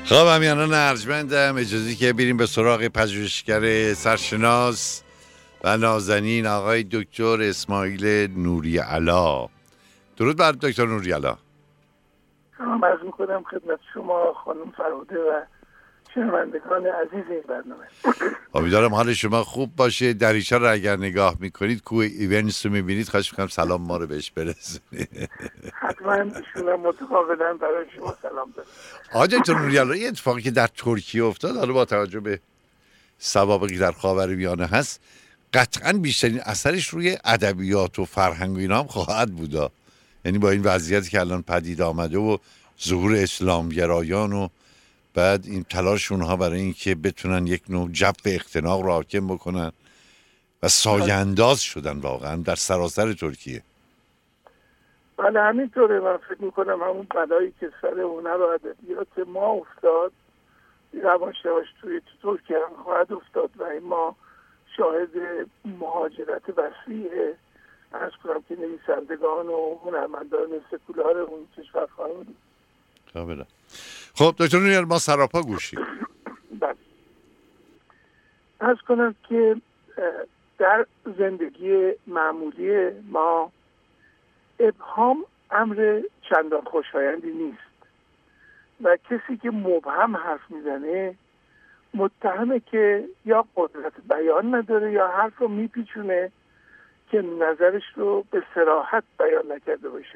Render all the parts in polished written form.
خب همیانان ارجمندم، اجازه که بریم به سراغ پژوهشگر سرشناس و نازنین آقای دکتر اسماعیل نوری علا. درود بر دکتر نوری علا. سلام عرض می‌کنم خدمت شما خانم فراده و شنوندگان عزیز این برنامه. امیدوارم حال شما خوب باشه. دریچه رو اگر نگاه میکنید، کوه ایونتس رو میبینید، خواهش میکنم سلام ما رو بهش برسونید. حتما ایشونم متقابلا برای شما سلام دارم. آقای دکتر نوری علا، یه اتفاقی که در ترکیه افتاد، حالا با توجه به سوابقی در خاورمیانه هست، قطعا بیشترین اثرش روی ادبیات و فرهنگ و اینا هم خواهد بودا. یعنی با این وضعیتی که الان پدید آمده و ظهور اسلامگرایان و بعد این تلاش اونها برای اینکه بتونن یک نوع جو اختناق رو حاکم بکنن و سایه انداز شدن واقعا در سراسر ترکیه. بله همینطوره. من فکر میکنم همون بلایی که سر هنر و ادبیات ما افتاد یواش یواش توی ترکیه هم خواهد افتاد و ما شاهد مهاجرت وسیع از کنم که نویسندگان و هنرمندان سکولار اون کشور خواهیم بود. کاملا. خب دکتر نوری علا، ما سراپا گوشیم. بله. عرض کنم که در زندگی معمولی ما ابهام امر چندان خوشایندی نیست و کسی که مبهم حرف میزنه متهمه که یا قدرت بیان نداره یا حرف رو میپیچونه که نظرش رو به صراحت بیان نکرده باشه.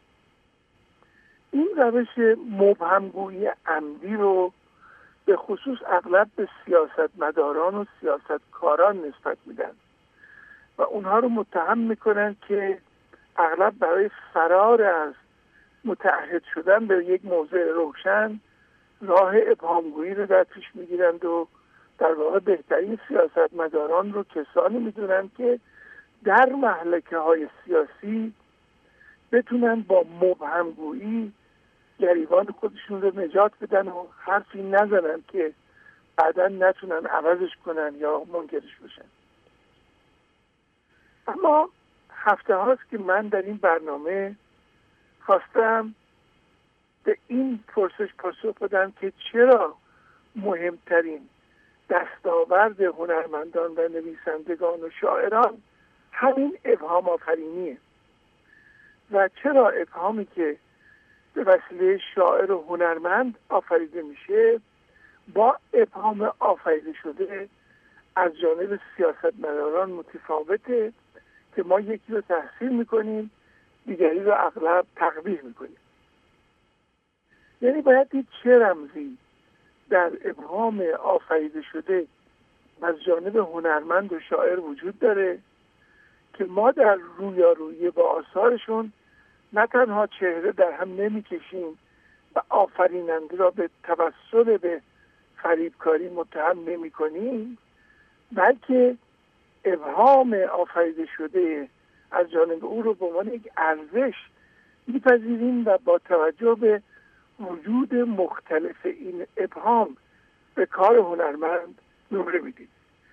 این روش مبهمگویی عمدی رو به خصوص اغلب به سیاستمداران و سیاستکاران نسبت میدن و اونها رو متهم میکنن که اغلب برای فرار از متعهد شدن به یک موضع روشن راه ابهامگویی رو در پیش میگیرند و در واقع بهترین سیاستمداران رو کسانی میدونن که در مهلکه های سیاسی بتونن با مبهمگویی گریبان خودشون رو نجات بدن و حرفی نزنن که بعدا نتونن عوضش کنن یا منکرش بشن. اما هفته هاست که من در این برنامه خواستم به این پرسش پاسخ بدم که چرا مهمترین دستاورد هنرمندان و نویسندگان و شاعران همین ابهام آفرینیه و چرا ابهامی که به وسیله شاعر و هنرمند آفریده میشه با ابهام آفریده شده از جانب سیاستمداران متفاوته که ما یکی رو تحسین میکنیم دیگری رو اغلب تقبیح میکنیم. یعنی باید دید چه رمزی در ابهام آفریده شده از جانب هنرمند و شاعر وجود داره که ما در رویارویی با آثارشون نه تنها چهره در هم نمیکشیم و آفریننده را به توسل به فریبکاری متهم نمی کنیم، بلکه ابهام آفریده شده از جانب او رو به عنوان یک ارزش میپذیریم و با توجه به وجود مختلف این ابهام به کار هنرمند نمره میدیم.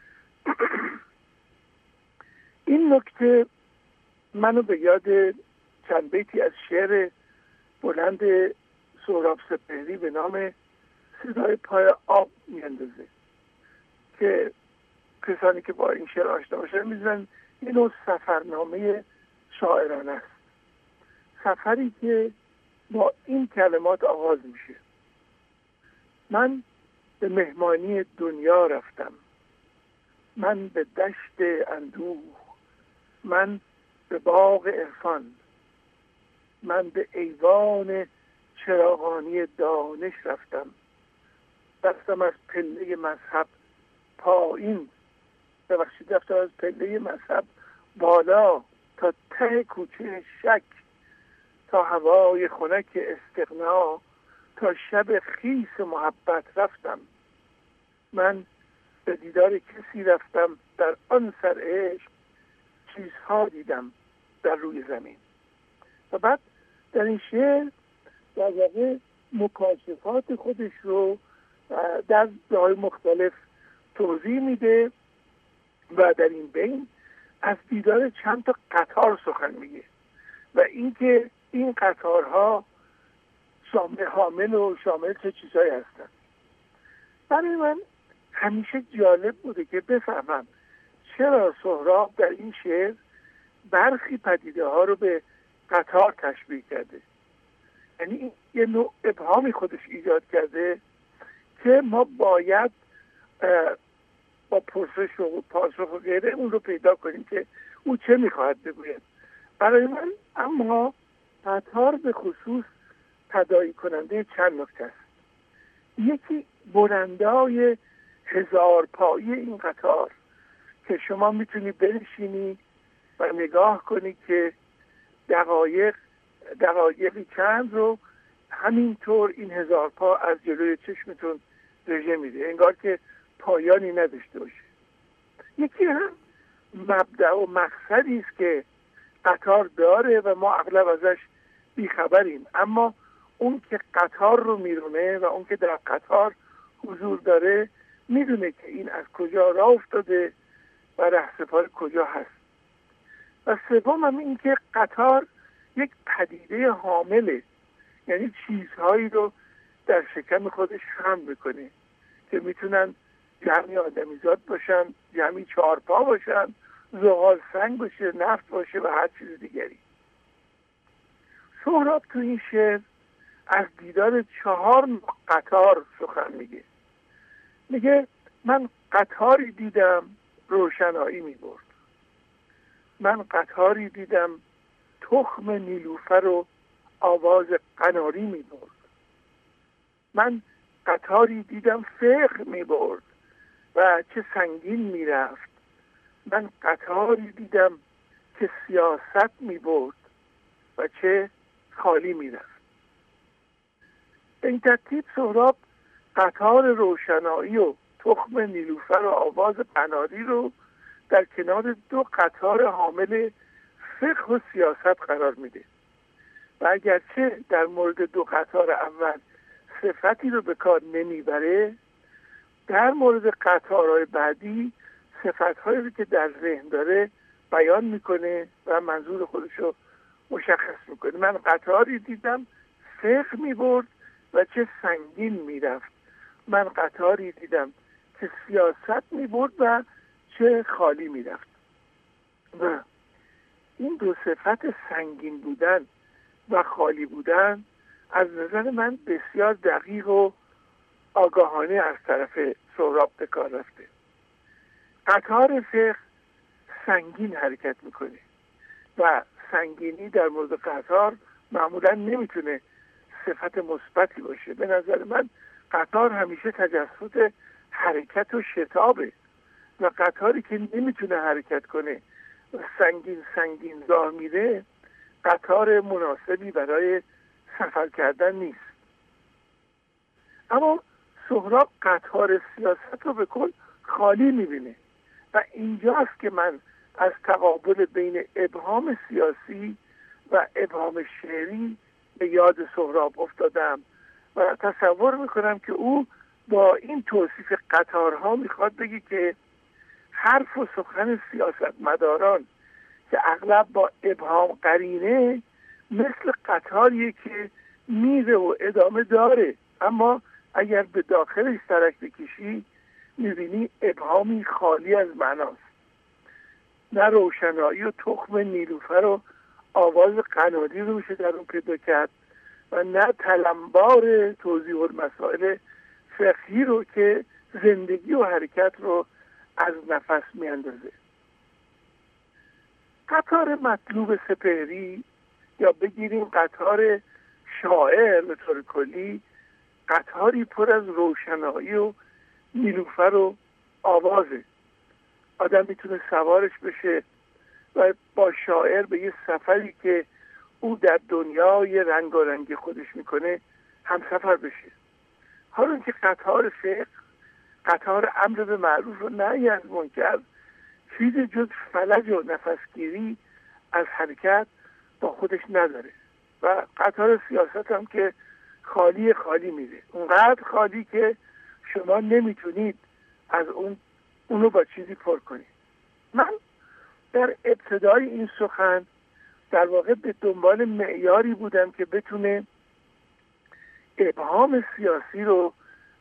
این نکته منو به یاد چند بیتی از شعر بلند سهراب سپهری به نام صدای پای آب میاندازه که کسانی که با این شعر آشنا باشن می‌دونن این نوع سفرنامه شاعرانه است. سفری که با این کلمات آغاز میشه: من به مهمانی دنیا رفتم، من به دشت اندوه، من به باغ عرفان، من به ایوان چراغانی دانش رفتم، دستم از پله مذهب پایین، ببخشید رفتم از پله مذهب بالا تا ته کوچه شک، تا هوای خنک استغنا، تا شب خیس محبت رفتم. من به دیدار کسی رفتم در آن سر عشق، چیزها دیدم در روی زمین. و بعد در این شعر در واقع مکاشفات خودش رو در جای مختلف توضیح میده و در این بین از دیدار چند تا قطار سخن میگه و اینکه این قطارها حامل و شامل چه چیزهایی هستند. برای من همیشه جالب بوده که بفهمم چرا سهراب در این شعر برخی پدیده ها رو به قطار تشبیه کرده. یعنی این یه نوع ابهامی خودش ایجاد کرده که ما باید با پرسش و پاسخ و غیره اون رو پیدا کنیم که او چه میخواهد بگوید. برای من اما قطار به خصوص تداعی کننده چند نکته است. یکی بلندای 1000 پایی این قطار که شما میتونی بنشینی و نگاه کنی که دقایقی چند رو همینطور این 1000 پا از جلوی چشمتون رژه میده، انگار که پایانی نداشته باشه. یکی هم مبدأ و مقصدی است که قطار داره و ما اغلب ازش بیخبریم، اما اون که قطار رو میرونه و اون که در قطار حضور داره میدونه که این از کجا راه افتاده و رهسپار کجا هست. و سوم هم این که قطار یک پدیده حامله، یعنی چیزهایی رو در شکم خودش حمل میکنه که میتونن جمعی آدمیزاد باشن، جمعی 4 پا باشن، زغال سنگ باشه، نفت باشه و هر چیز دیگری. سهراب تو این شعر از دیدار 4 قطار سخن میگه من قطاری دیدم روشنایی میبرد، من قطاری دیدم تخم نیلوفر و آواز قناری میبرد، من قطاری دیدم فقه میبرد و چه سنگین میرفت، من قطاری دیدم که سیاست میبرد و چه خالی میرفت. به این ترتیب سهراب قطار روشنایی و تخم نیلوفر و آواز قناری رو در کنار 2 قطار حامل فقه و سیاست قرار میده و اگرچه در مورد 2 قطار اول صفتی رو به کار نمیبره، در مورد قطارهای بعدی صفتهایی رو که در ذهن داره بیان میکنه و منظور خودش رو مشخص میکنه. من قطاری دیدم فقه میبرد و چه سنگین میرفت، من قطاری دیدم که سیاست میبرد و چه خالی میرفت. و این 2 صفت سنگین بودن و خالی بودن از نظر من بسیار دقیق و آگاهانه از طرف سهراب به کار رفته. قطار فقه سنگین حرکت میکنه و سنگینی در مورد قطار معمولا نمیتونه صفت مثبتی باشه. به نظر من قطار همیشه تجسد حرکت و شتابه و قطاری که نمیتونه حرکت کنه و سنگین راه میره قطار مناسبی برای سفر کردن نیست. اما سهراب قطار سیاست رو به کل خالی میبینه و اینجاست که من از تقابل بین ابهام سیاسی و ابهام شعری به یاد سهراب افتادم و تصور میکنم که او با این توصیف قطارها میخواد بگی که حرف و سخن سیاستمداران که اغلب با ابهام قرینه مثل قطاریه که میره و ادامه داره، اما اگر به داخلش ترک بکشی میبینی ابهامی خالی از معناست. نه روشنایی و تخم نیلوفر و آواز قناری رو میشه در اون پیدا کرد و نه تلمبار توضیح المسائل فقهی رو که زندگی و حرکت رو از نفس میاندازه. قطار مطلوب سپهری یا بگیریم قطار شاعر به طور کلی، قطاری پر از روشنایی و نیلوفر و آوازه. آدم میتونه سوارش بشه و با شاعر به یه سفری که او در دنیای رنگارنگی خودش میکنه همسفر بشه. حالا که قطار فقه، قطار امر به معروف و نهی از منکر، چیز جز فلج و نفسگیری از حرکت با خودش نداره و قطار سیاست هم که خالی میره، اونقدر خالی که شما نمیتونید از اونو با چیزی پر کنید. من در ابتدای این سخن در واقع به دنبال معیاری بودم که بتونه ابهام سیاسی رو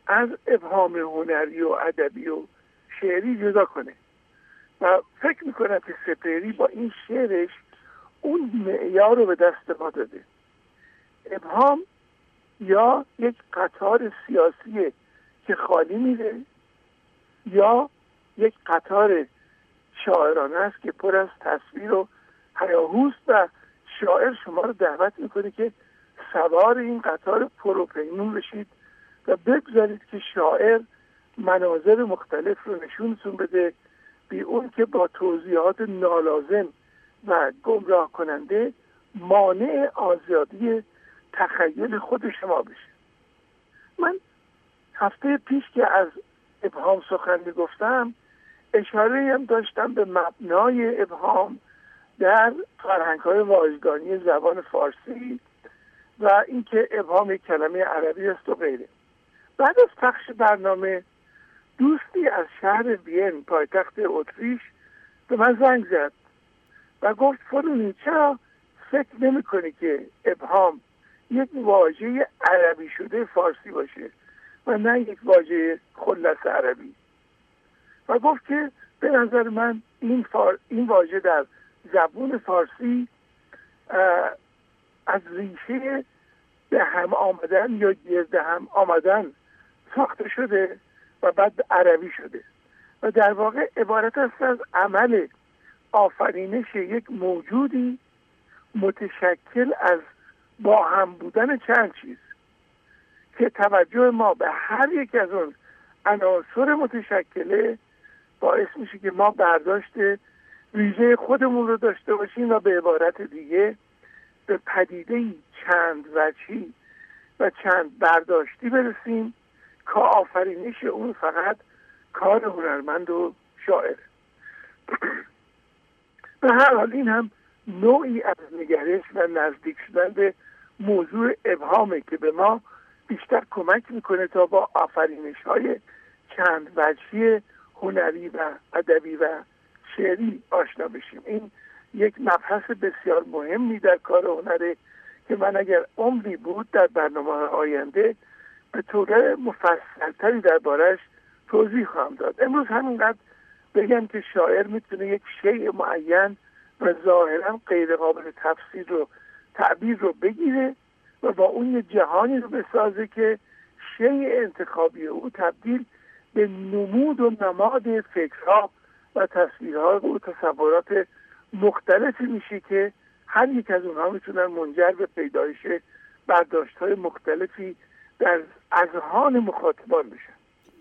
از ابهام هنری و ادبی و شعری جدا کنه و فکر میکنم که سپهری با این شعرش اون معیار رو به دست ما داده. ابهام یا یک قطار سیاسیه که خالی میره یا یک قطار شاعرانه است که پر از تصویر و هیاهوست و شاعر شما رو دعوت میکنه که سوار این قطار پروپیمون بشید و بگذارید که شاعر مناظر مختلف رو نشونتون بده، بی اون که با توضیحات نالازم و گمراه کننده مانع آزادی تخیل خود شما بشه. من هفته پیش که از ابهام سخن میگفتم اشاره هم داشتم به مبنای ابهام در فرهنگ‌های واژگانی زبان فارسی و اینکه ابهام یک کلمه عربی است و غیره. بعد از پخش برنامه دوستی از شهر وین پایتخت اتریش به من زنگ زد و گفت فلانی چرا فکر نمی‌کنی که ابهام یک واژه عربی شده فارسی باشه و نه یک واژه خلص عربی؟ و گفت که به نظر من این واژه در زبان فارسی از ریشه به هم آمدن یا گرد هم آمدن ساخته شده و بعد عربی شده و در واقع عبارت است از عمل آفرینش یک موجودی متشکل از با هم بودن چند چیز که توجه ما به هر یک از اون عناصر متشکله باعث میشه که ما برداشت ویژه خودمون رو داشته باشیم و به عبارت دیگه به پدیده‌ای چند وجهی و چند برداشتی برسیم که آفرینش اون فقط کار هنرمند و شاعر. به هر حال این هم نوعی از نگرش و نزدیک شدن به موضوع ابهامه که به ما بیشتر کمک میکنه تا با آفرینش‌های چند وجهی هنری و ادبی و شعری آشنا بشیم. این یک مبحث بسیار مهمی در کار هنره که من اگر عمری بود در برنامه آینده به طور مفصلتری دربارش توضیح خواهم داد. امروز همینقدر بگم که شاعر میتونه یک شیء معین و ظاهرا غیر قابل تفسیر رو تعبیر رو بگیره و با اون یه جهانی رو بسازه که شیء انتخابی او تبدیل به نمود و نماد فکرها و تصویرها و تصورات مختلفی میشه که هر یک از اونها میتونن منجر به پیدایش برداشت‌های مختلفی در اذهان مخاطبان بشن.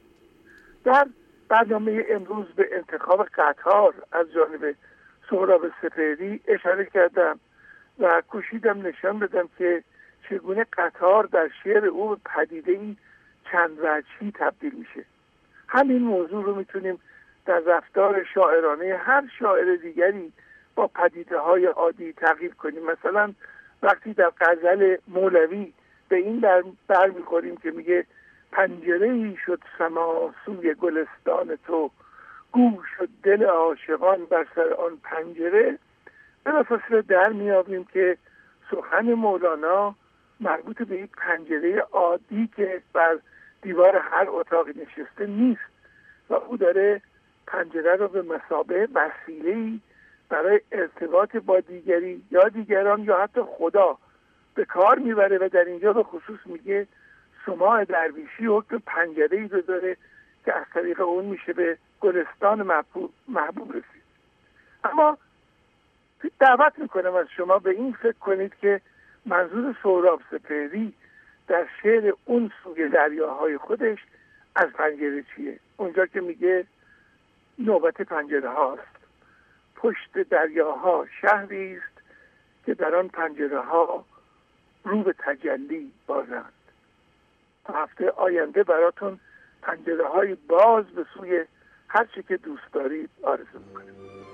در برنامه امروز به انتخاب قطار از جانب سهراب سپهری اشاره کردم و کوشیدم نشان بدم که چگونه قطار در شعر او به پدیده‌ای چند وجهی تبدیل میشه. همین موضوع رو میتونیم در رفتار شاعرانه هر شاعر دیگری با پدیده‌های عادی تغییر کنیم. مثلا وقتی در غزل مولوی به این بر میخوریم که میگه پنجره‌ای شد سما سوی گلستان تو، گوش شد دل عاشقان بر سر آن پنجره، بلافاصله در میابیم که سخن مولانا مربوط به یک پنجره عادی که بر دیوار هر اتاقی نشسته نیست و او داره پنجره رو به مثابه وسیله‌ای برای ارتباط با دیگری یا دیگران یا حتی خدا به کار میبره و در اینجا به خصوص میگه سماع درویشی حکم پنجره‌ای رو داره که از طریق اون میشه به گلستان محبوب رسید. اما دعوت میکنم از شما به این فکر کنید که منظور سهراب سپهری در شعر اون سوی دریاهای خودش از پنجره چیه؟ اونجا که میگه نوبت پنجره هاست، پشت دریاها شهری است که در آن پنجره ها رو به تجلی بازند. تا هفته آینده براتون پنجره های باز به سوی هر چی که دوست دارید آرزو میکنم.